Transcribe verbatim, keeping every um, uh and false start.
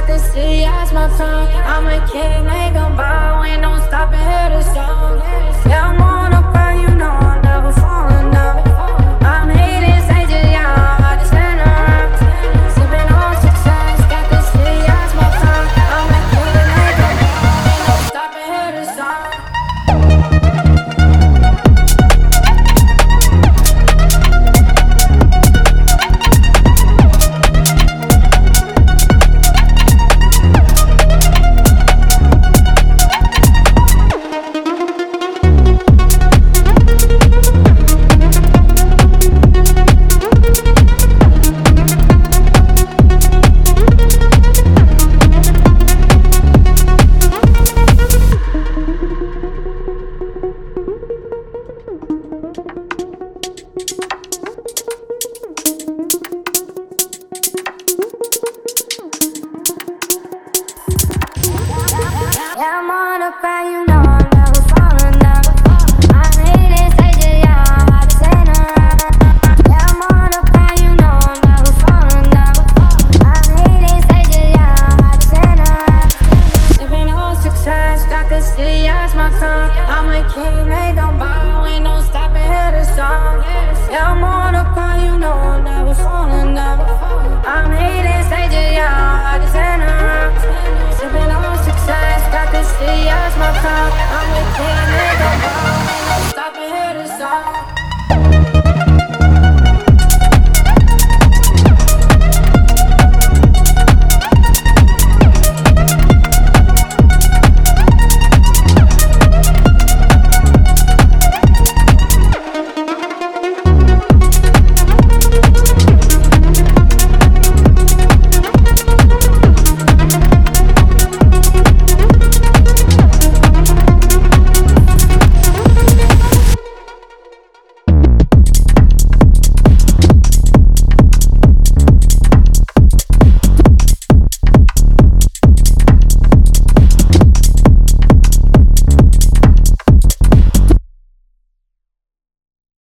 the city as my town. I'm a king, they gon' bow. Ain't no stopping, hear the song. Yeah, I'm on a burn, you know I'm never falling down. I'm hating stages, yeah, I just stand around. Sipping on success, got the city as my town. I'm a king, they gon' bow. Ain't no stopping, hear the song. Yeah, I'm on a fan, you